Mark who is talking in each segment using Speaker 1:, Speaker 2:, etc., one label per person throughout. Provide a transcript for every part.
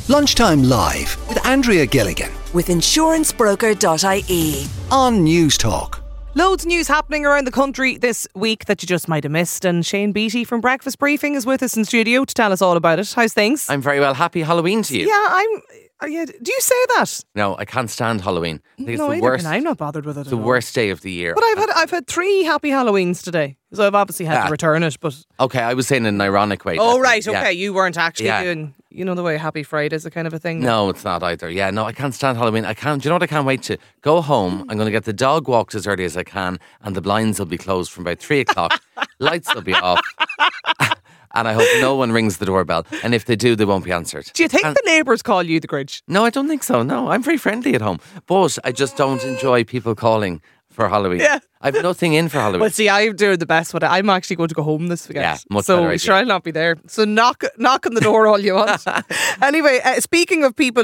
Speaker 1: Lunchtime Live with Andrea Gilligan
Speaker 2: with insurancebroker.ie
Speaker 1: on News Talk.
Speaker 3: Loads of news happening around the country this week that you just might have missed, and Shane Beattie from Breakfast Briefing is with us in studio to tell us all about it. How's things?
Speaker 4: I'm very well. Happy Halloween to you.
Speaker 3: Yeah, do you say that?
Speaker 4: No, I can't stand Halloween. I think it's the
Speaker 3: either
Speaker 4: worst.
Speaker 3: can I. I'm not bothered with it.
Speaker 4: The worst day of the year.
Speaker 3: But I've had 3 happy Halloweens today, so I've obviously had to return it. But
Speaker 4: okay, I was saying in an ironic way.
Speaker 3: oh right,
Speaker 4: yeah.
Speaker 3: okay, you weren't actually doing, the way Happy Friday is a kind of a thing.
Speaker 4: No, it's not either. Yeah, no, I can't stand Halloween. I can't. Do you know what? I can't wait to go home. I'm going to get the dog walked as early as I can, and the blinds will be closed from about 3 o'clock. Lights will be off. And I hope no one rings the doorbell. And if they do, they won't be answered.
Speaker 3: Do you think the neighbours call you the Grinch?
Speaker 4: No, I don't think so. No, I'm very friendly at home. But I just don't enjoy people calling for Halloween. Yeah. I've nothing in for Halloween.
Speaker 3: Well, see, I'm doing the best with it. I'm actually going to go home this weekend.
Speaker 4: Yeah, much
Speaker 3: so
Speaker 4: better idea.
Speaker 3: sure I'll not be there. So knock on the door all you want. Anyway, speaking of people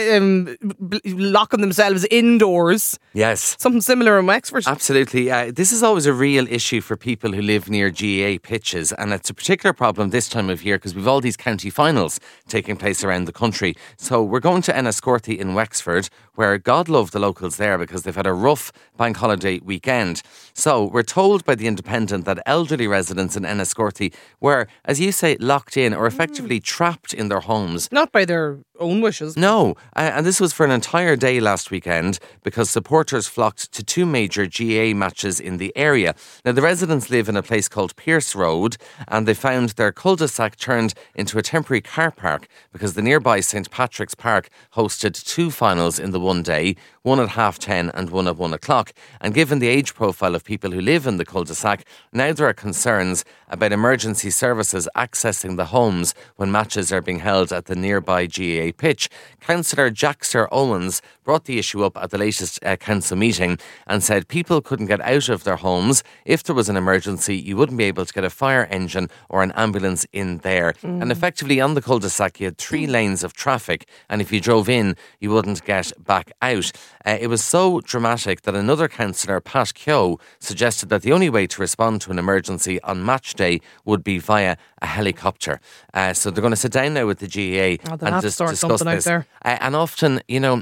Speaker 3: locking themselves indoors.
Speaker 4: Yes.
Speaker 3: Something similar in Wexford.
Speaker 4: Absolutely. This is always a real issue for people who live near GAA pitches, and it's a particular problem this time of year because we've all these county finals taking place around the country. So we're going to Enniscorthy in Wexford, where God love the locals there because they've had a rough bank holiday weekend. So we're told by The Independent that elderly residents in Enniscorthy were, as you say, locked in or effectively trapped in their homes.
Speaker 3: Not by their own wishes.
Speaker 4: No, and this was for an entire day last weekend because supporters flocked to 2 major GAA matches in the area. Now, the residents live in a place called Pierce Road, and they found their cul-de-sac turned into a temporary car park because the nearby St Patrick's Park hosted 2 finals in the one day, one at 10:30 and one at 1 o'clock. And given the age profile of people who live in the cul-de-sac, now there are concerns about emergency services accessing the homes when matches are being held at the nearby GAA pitch. Councillor Jackster Owens brought the issue up at the latest council meeting and said people couldn't get out of their homes. If there was an emergency, you wouldn't be able to get a fire engine or an ambulance in there. And effectively on the cul-de-sac you had 3 lanes of traffic, and if you drove in you wouldn't get back out. It was so dramatic that another councillor, Pat Keogh, suggested that the only way to respond to an emergency on match day would be via a helicopter. So they're going to sit down now with the GAA and just discuss this. And often,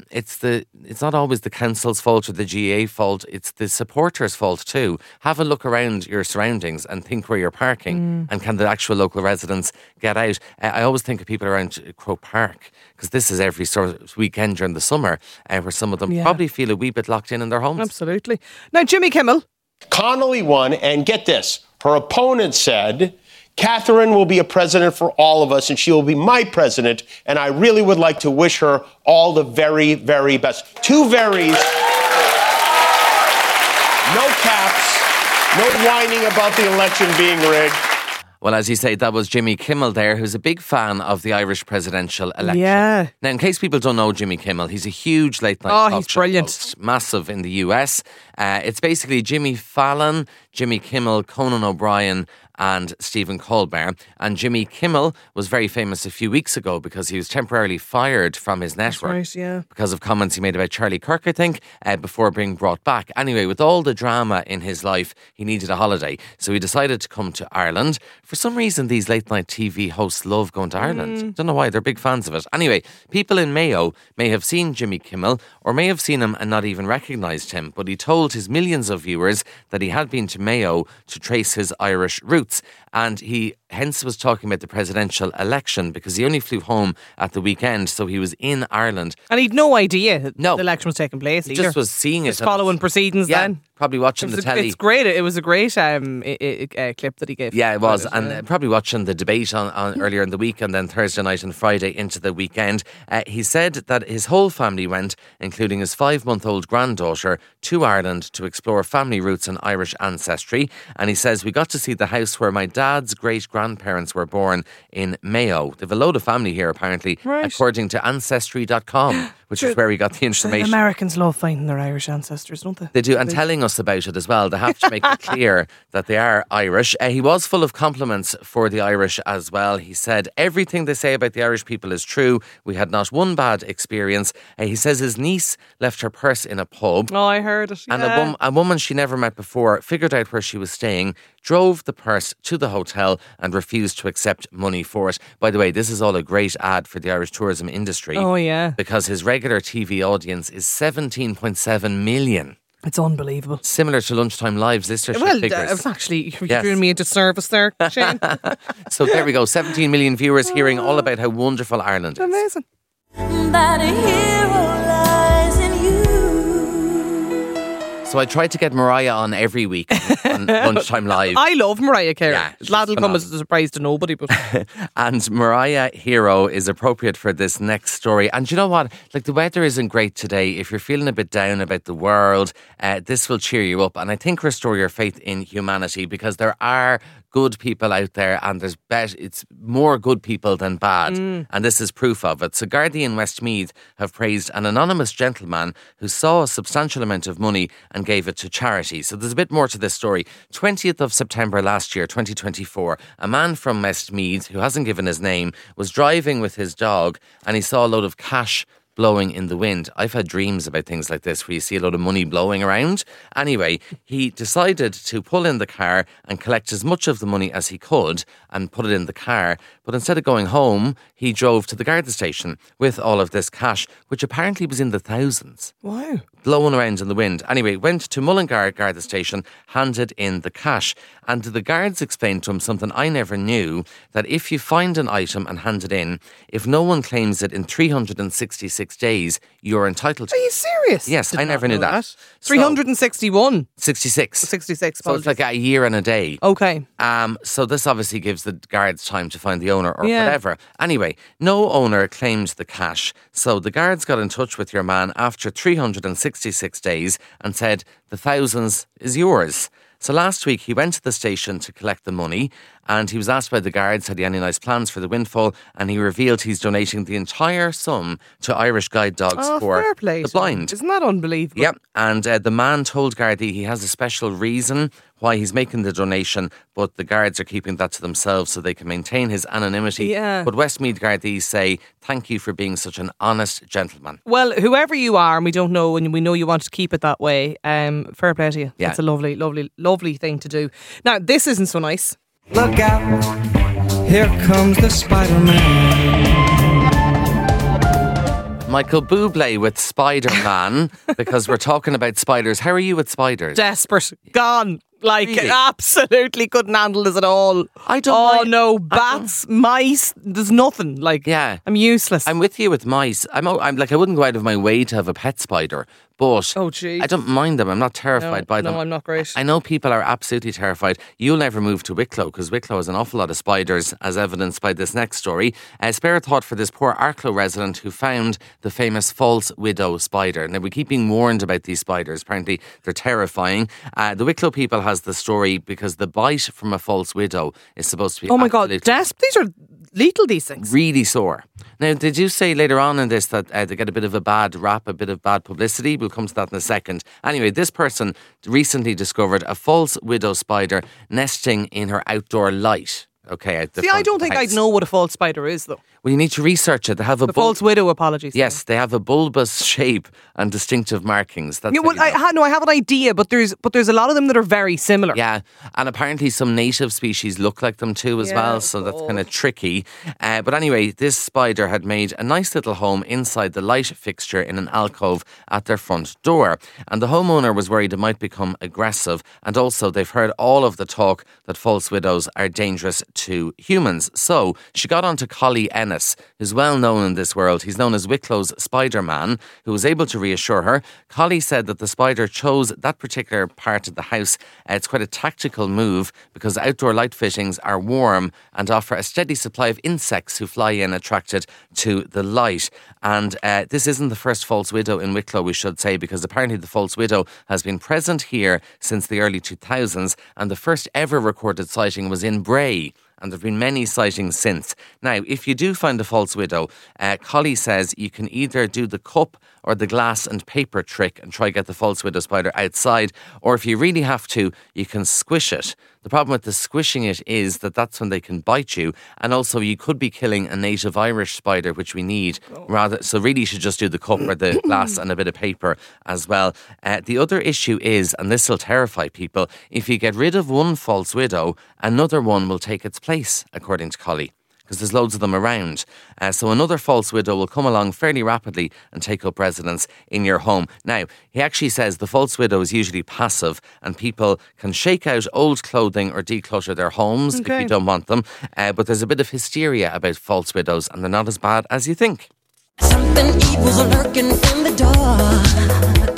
Speaker 4: it's not always the council's fault or the GAA fault, it's the supporters' fault too. Have a look around your surroundings and think where you're parking and can the actual local residents get out. I always think of people around Croke Park because this is every sort of weekend during the summer where some of them probably feel a wee bit locked in their homes.
Speaker 3: Absolutely. Now, Jimmy Kimmel.
Speaker 5: Connolly won, and get this, her opponent said, Catherine will be a president for all of us, and she will be my president, and I really would like to wish her all the very, very best. 2 verys, no caps, no whining about the election being rigged.
Speaker 4: Well, as you say, that was Jimmy Kimmel there, who's a big fan of the Irish presidential election.
Speaker 3: Yeah.
Speaker 4: Now, in case people don't know Jimmy Kimmel, he's a huge late night talk show
Speaker 3: brilliant.
Speaker 4: host, massive in the US. It's basically Jimmy Fallon, Jimmy Kimmel, Conan O'Brien and Stephen Colbert. And Jimmy Kimmel was very famous a few weeks ago because he was temporarily fired from his network.
Speaker 3: That's right, yeah.
Speaker 4: Because of comments he made about Charlie Kirk, I think, before being brought back. Anyway, with all the drama in his life, he needed a holiday. So he decided to come to Ireland. For some reason, these late night TV hosts love going to Ireland. Don't know why, they're big fans of it. Anyway, people in Mayo may have seen Jimmy Kimmel or may have seen him and not even recognised him, but he told his millions of viewers that he had been to Mayo to trace his Irish roots. And he hence was talking about the presidential election because he only flew home at the weekend, so he was in Ireland.
Speaker 3: And he'd no idea
Speaker 4: the
Speaker 3: election was taking place
Speaker 4: he
Speaker 3: either.
Speaker 4: just was seeing it.
Speaker 3: Just following proceedings then.
Speaker 4: Probably watching the telly.
Speaker 3: It's great. It was a great clip that he gave.
Speaker 4: Yeah, it was. And probably watching the debate on earlier in the week and then Thursday night and Friday into the weekend. He said that his whole family went, including his 5-month-old granddaughter, to Ireland to explore family roots and Irish ancestry. And he says, we got to see the house where my dad's great-grandparents were born in Mayo. They've a load of family here, apparently, according to Ancestry.com. which is where we got the information.
Speaker 3: Americans love finding their Irish ancestors, don't they?
Speaker 4: They do, and telling us about it as well. They have to make it clear that they are Irish. He was full of compliments for the Irish as well. He said, everything they say about the Irish people is true. We had not one bad experience. He says his niece left her purse in a pub.
Speaker 3: Oh, I heard it.
Speaker 4: And
Speaker 3: yeah.
Speaker 4: a woman she never met before figured out where she was staying, drove the purse to the hotel and refused to accept money for it. By the way, this is all a great ad for the Irish tourism industry.
Speaker 3: Oh, yeah.
Speaker 4: Because his regular TV audience is 17.7 million.
Speaker 3: It's unbelievable.
Speaker 4: Similar to Lunchtime Live's listenership figures.
Speaker 3: Actually, you're doing me a disservice there, Shane.
Speaker 4: So there we go, 17 million viewers hearing all about how wonderful Ireland is.
Speaker 3: Amazing.
Speaker 6: That a hero lies in you.
Speaker 4: So I tried to get Mariah on every week on Lunchtime Live.
Speaker 3: I love Mariah Carey.
Speaker 4: Yeah, she's
Speaker 3: That'll come as
Speaker 4: phenomenal.
Speaker 3: a surprise to nobody. But
Speaker 4: And Mariah Hero is appropriate for this next story. And you know what? Like, the weather isn't great today. If you're feeling a bit down about the world, this will cheer you up. And I think restore your faith in humanity, because there are good people out there, and it's more good people than bad. And this is proof of it. So Gardaí in Westmeath have praised an anonymous gentleman who saw a substantial amount of money and gave it to charity. So there's a bit more to this story. 20th of September last year, 2024, a man from Westmeath, who hasn't given his name, was driving with his dog and he saw a load of cash blowing in the wind. I've had dreams about things like this where you see a lot of money blowing around. Anyway, he decided to pull in the car and collect as much of the money as he could and put it in the car. But instead of going home, he drove to the Garda station with all of this cash, which apparently was in the thousands.
Speaker 3: wow.
Speaker 4: Blowing around in the wind. Anyway, went to Mullingar Garda station, handed in the cash. And the guards explained to him something I never knew, that if you find an item and hand it in, if no one claims it in 366 days, you're entitled to
Speaker 3: Are
Speaker 4: it.
Speaker 3: you serious?
Speaker 4: Yes, I never knew that. So-
Speaker 3: 361.
Speaker 4: 66.
Speaker 3: 66.
Speaker 4: So it's like a year and a day.
Speaker 3: Okay.
Speaker 4: So this obviously gives the guards time to find the owner or
Speaker 3: Yeah.
Speaker 4: whatever. Anyway, no owner claimed the cash. So the guards got in touch with your man after 366 days and said, the thousands is yours. So last week he went to the station to collect the money, and he was asked by the guards had he any nice plans for the windfall, and he revealed he's donating the entire sum to Irish Guide Dogs for
Speaker 3: fair play
Speaker 4: the
Speaker 3: to him.
Speaker 4: blind.
Speaker 3: Isn't that unbelievable?
Speaker 4: Yep, and the man told Gardaí he has a special reason why he's making the donation, but the guards are keeping that to themselves so they can maintain his anonymity.
Speaker 3: Yeah.
Speaker 4: But Westmeath Gardaí say, thank you for being such an honest gentleman.
Speaker 3: Well, whoever you are, and we don't know, and we know you want to keep it that way, fair play to you.
Speaker 4: Yeah.
Speaker 3: It's a lovely, lovely, lovely thing to do. Now, this isn't so nice.
Speaker 7: Look out, here comes the Spider-Man.
Speaker 4: Michael Bublé with Spider-Man, because we're talking about spiders. How are you with spiders?
Speaker 3: Desperate. Gone. Like,
Speaker 4: Really?
Speaker 3: absolutely couldn't handle this at all.
Speaker 4: I don't
Speaker 3: Oh,
Speaker 4: mind-
Speaker 3: no. Bats, mice, there's nothing. Like,
Speaker 4: Yeah.
Speaker 3: I'm useless.
Speaker 4: I'm with you with mice. I'm like, I wouldn't go out of my way to have a pet spider, but
Speaker 3: Oh, gee.
Speaker 4: I don't mind them. I'm not terrified by them.
Speaker 3: No, I'm not great.
Speaker 4: I know people are absolutely terrified. You'll never move to Wicklow, because Wicklow has an awful lot of spiders, as evidenced by this next story. Spare a thought for this poor Arklow resident who found the famous false widow spider. Now, we keep being warned about these spiders. Apparently, they're terrifying. The Wicklow people has the story because the bite from a false widow is supposed to be
Speaker 3: Oh, my God.
Speaker 4: absolutely
Speaker 3: These are lethal, these things.
Speaker 4: really sore. Now, did you say later on in this that they get a bit of a bad rap, a bit of bad publicity? We'll come to that in a second. Anyway, this person recently discovered a false widow spider nesting in her outdoor light. Okay, at the
Speaker 3: See, I
Speaker 4: front
Speaker 3: don't
Speaker 4: of the
Speaker 3: think
Speaker 4: house.
Speaker 3: I'd know what a false spider is, though.
Speaker 4: Well, you need to research it. They have a
Speaker 3: The false widow, apologies.
Speaker 4: Yes, they have a bulbous shape and distinctive markings. That's
Speaker 3: Yeah,
Speaker 4: how
Speaker 3: well,
Speaker 4: you know.
Speaker 3: I have an idea, but there's a lot of them that are very similar.
Speaker 4: Yeah, and apparently some native species look like them too as
Speaker 3: Yeah,
Speaker 4: well, so that's
Speaker 3: God.
Speaker 4: kind of tricky. But anyway, this spider had made a nice little home inside the light fixture in an alcove at their front door. And the homeowner was worried it might become aggressive, and also they've heard all of the talk that false widows are dangerous to humans. So she got on to Collie Ennis, who's well known in this world. He's known as Wicklow's Spider-Man, who was able to reassure her. Collie said that the spider chose that particular part of the house. It's quite a tactical move because outdoor light fittings are warm and offer a steady supply of insects who fly in attracted to the light. And this isn't the first false widow in Wicklow, we should say, because apparently the false widow has been present here since the early 2000s, and the first ever recorded sighting was in Bray. and there have been many sightings since. Now, if you do find a false widow, Collie says you can either do the cup or the glass and paper trick and try get the false widow spider outside, or if you really have to, you can squish it. The problem with the squishing it is that that's when they can bite you, and also you could be killing a native Irish spider, which we need. So really you should just do the cup or the glass and a bit of paper as well. The other issue is, and this will terrify people, if you get rid of one false widow, another one will take its place, according to Collie, because there's loads of them around. So another false widow will come along fairly rapidly and take up residence in your home. Now, he actually says the false widow is usually passive and people can shake out old clothing or declutter their homes if you don't want them. But there's a bit of hysteria about false widows and they're not as bad as you think.
Speaker 6: Something evil's lurking in the dark.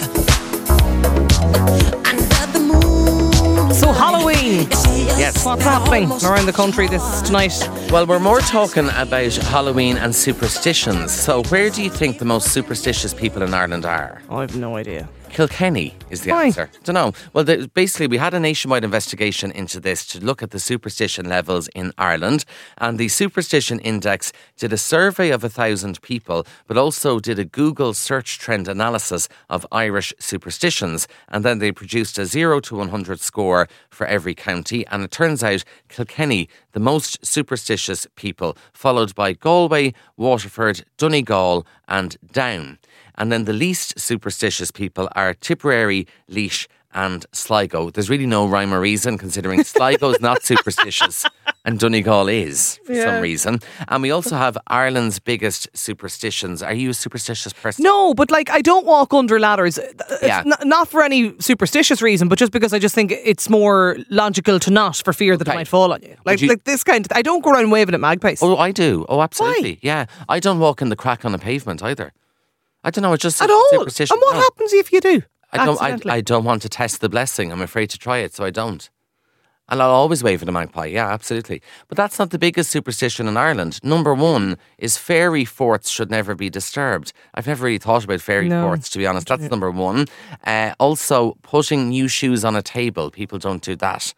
Speaker 6: Under the moon.
Speaker 3: So Halloween.
Speaker 4: Yes.
Speaker 3: What's happening around the country tonight?
Speaker 4: Well, we're more talking about Halloween and superstitions. So where do you think the most superstitious people in Ireland are?
Speaker 3: I have no idea.
Speaker 4: Kilkenny is the
Speaker 3: Why?
Speaker 4: answer. Don't know. Well, basically, we had a nationwide investigation into this to look at the superstition levels in Ireland. And the Superstition Index did a survey of 1,000 people, but also did a Google search trend analysis of Irish superstitions. And then they produced a 0 to 100 score for every county. And it turns out Kilkenny, the most superstitious people, followed by Galway, Waterford, Donegal and Down. And then the least superstitious people are Tipperary, Laois and Sligo. There's really no rhyme or reason, considering Sligo's not superstitious and Donegal is for some reason. And we also have Ireland's biggest superstitions. Are you a superstitious person?
Speaker 3: No, but like I don't walk under ladders.
Speaker 4: Yeah.
Speaker 3: Not for any superstitious reason, but just because I just think it's more logical to not, for fear that it
Speaker 4: Okay.
Speaker 3: might fall on you. Like this kind of, I don't go around waving at magpies.
Speaker 4: Oh, I do. Oh, absolutely.
Speaker 3: Why?
Speaker 4: Yeah. I don't walk in the crack on the pavement either. I don't know. It's just
Speaker 3: At all.
Speaker 4: superstition.
Speaker 3: And what
Speaker 4: No.
Speaker 3: happens if you do?
Speaker 4: I don't want to test the blessing. I'm afraid to try it, so I don't. And I'll always wave at a magpie, yeah, absolutely. But that's not the biggest superstition in Ireland. Number one is fairy forts should never be disturbed. I've never really thought about fairy forts, to be honest. That's number one. Also, putting new shoes on a table. People don't do that.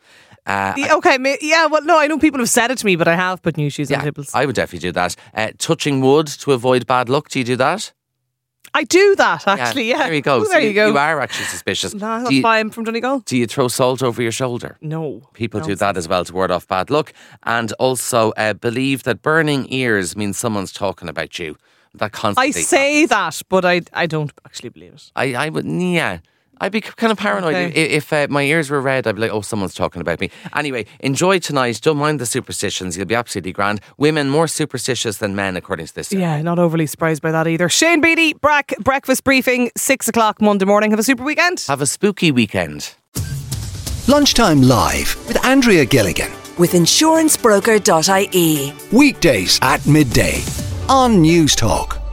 Speaker 3: Well, no, I know people have said it to me, but I have put new shoes on tables.
Speaker 4: I would definitely do that. Touching wood to avoid bad luck. Do you do that?
Speaker 3: I do that, actually, yeah.
Speaker 4: There you go.
Speaker 3: Oh,
Speaker 4: So
Speaker 3: there you go.
Speaker 4: You are actually suspicious.
Speaker 3: No, that's why I'm from Donegal.
Speaker 4: Do you throw salt over your shoulder?
Speaker 3: No.
Speaker 4: People do that as well to ward off bad luck. And also believe that burning ears means someone's talking about you. That constantly
Speaker 3: I say that, but I don't actually believe it.
Speaker 4: I would, yeah. I'd be kind of paranoid.
Speaker 3: Okay.
Speaker 4: If my ears were red, I'd be like, oh, someone's talking about me. Anyway, enjoy tonight. Don't mind the superstitions. You'll be absolutely grand. Women more superstitious than men, according to this.
Speaker 3: Yeah, not overly surprised by that either. Shane Beatty, breakfast briefing, 6 o'clock Monday morning. Have a super weekend.
Speaker 4: Have a spooky weekend.
Speaker 1: Lunchtime Live with Andrea Gilligan.
Speaker 2: With insurancebroker.ie.
Speaker 1: Weekdays at midday on News Talk.